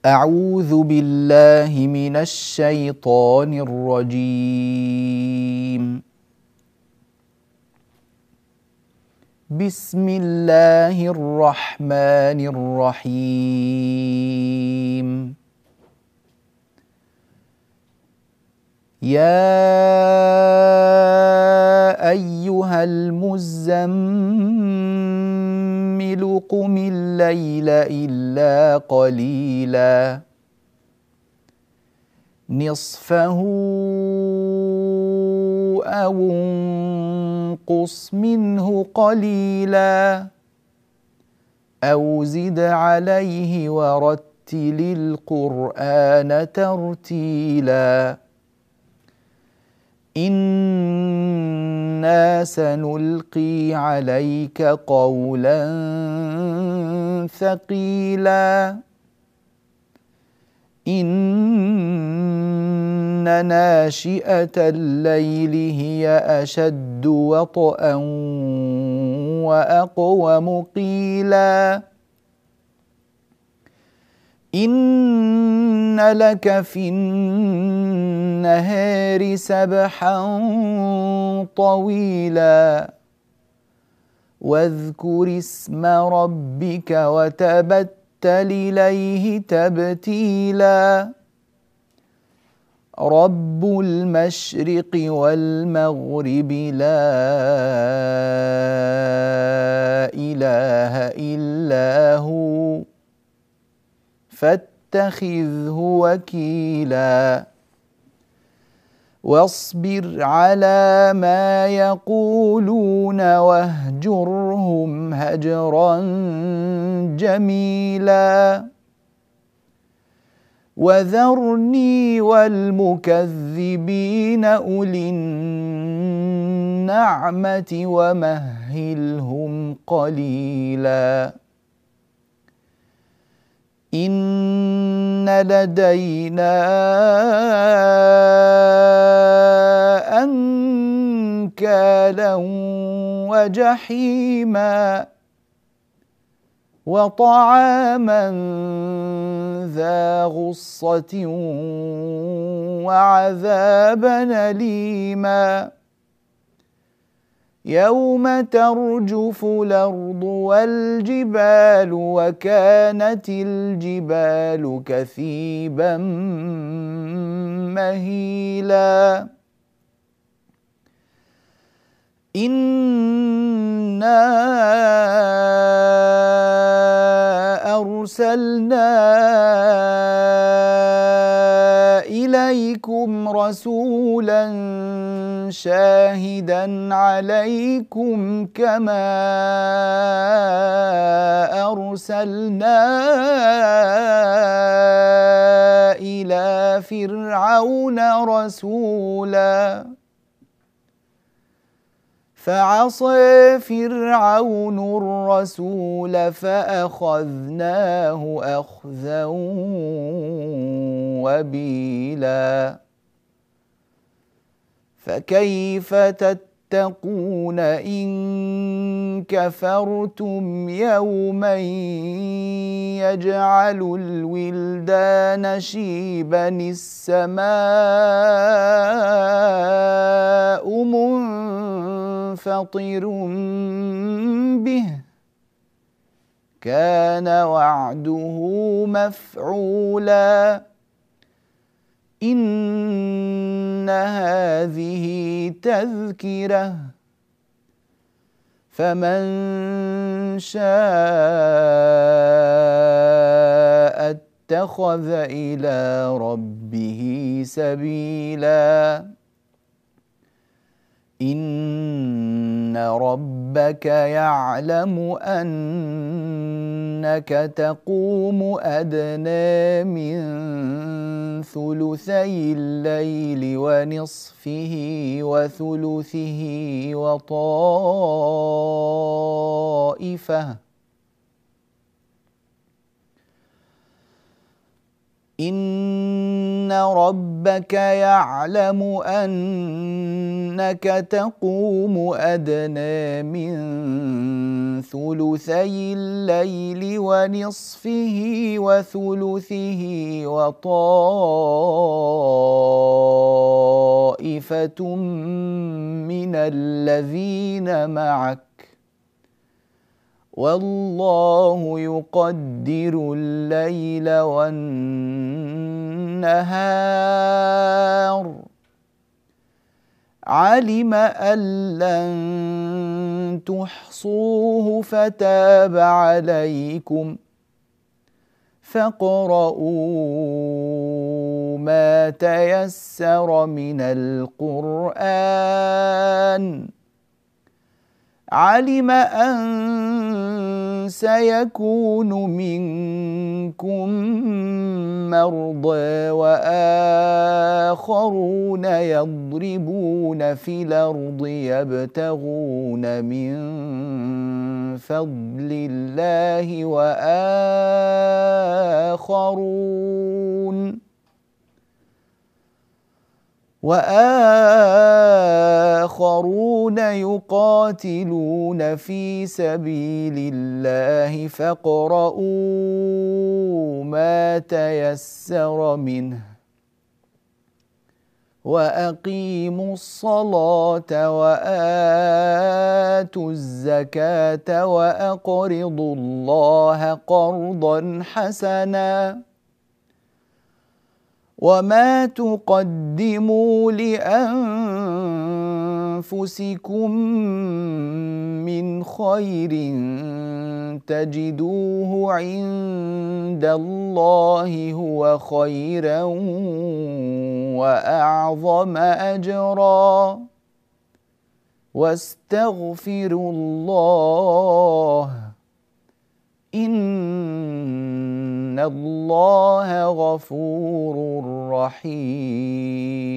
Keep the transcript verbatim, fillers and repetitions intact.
أعوذ بالله من الشيطان الرجيم. بسم الله الرحمن الرحيم. يا أيها المزمل قم الليل إلا قليلا نصفه أو انقص منه قليلا أو زد عليه ورتل القرآن ترتيلا إنا سنلقي عليك قولا ثقيلا إن ناشئة الليل هي أشد وطئا وأقوم قيلا إن لك في النهار سبحا طويلا واذكر اسم ربك وتبتل إليه تبتيلا رب المشرق والمغرب لا إله إلا هو فاتخذه وكيلا واصبر على ما يقولون واهجرهم هجرا جميلا وذرني والمكذبين أولي النعمة ومهلهم قليلا إن لدينا أنكالا وجحيما وطعاما ذا غصة وعذابا أليما يوم ترجف الأرض والجبال وكانت الجبال كثيبا مهيلا إنا أرسلنا إليكم رسولا شاهدا عليكم كما أرسلنا إلى فرعون رسولا فعصى فرعون الرسول فأخذناه أخذا وبيلا فكيف تتقون إن كفرتم يوما يجعل الولدان شيبا السماء منفطر به كان وعده مفعولا إن هذه تذكرة فمن شاء اتخذ إلى ربه سبيلا إن ربك يعلم أنك تقوم أدنى من ثلثي الليل ونصفه وثلثه وطائفة إن ربك يعلم أن إنك تقوم أدنى من ثلثي الليل ونصفه وثلثه وطائفة من الذين معك والله يقدر الليل والنهار علم أن لن تحصوه فتاب عليكم فاقرؤوا ما تيسر من القرآن علم أن سيكون منكم مرضى وآخرون يضربون في الأرض يبتغون من فضل الله وآخرون وآخرون يقاتلون في سبيل الله فاقرؤوا ما تيسر منه وأقيموا الصلاة وآتوا الزكاة وأقرضوا الله قرضا حسنا وما تقدموا لأنفسكم من خير تجدوه عند الله هو خيرا وأعظم أجرا واستغفروا الله إن الله غفور رحيم.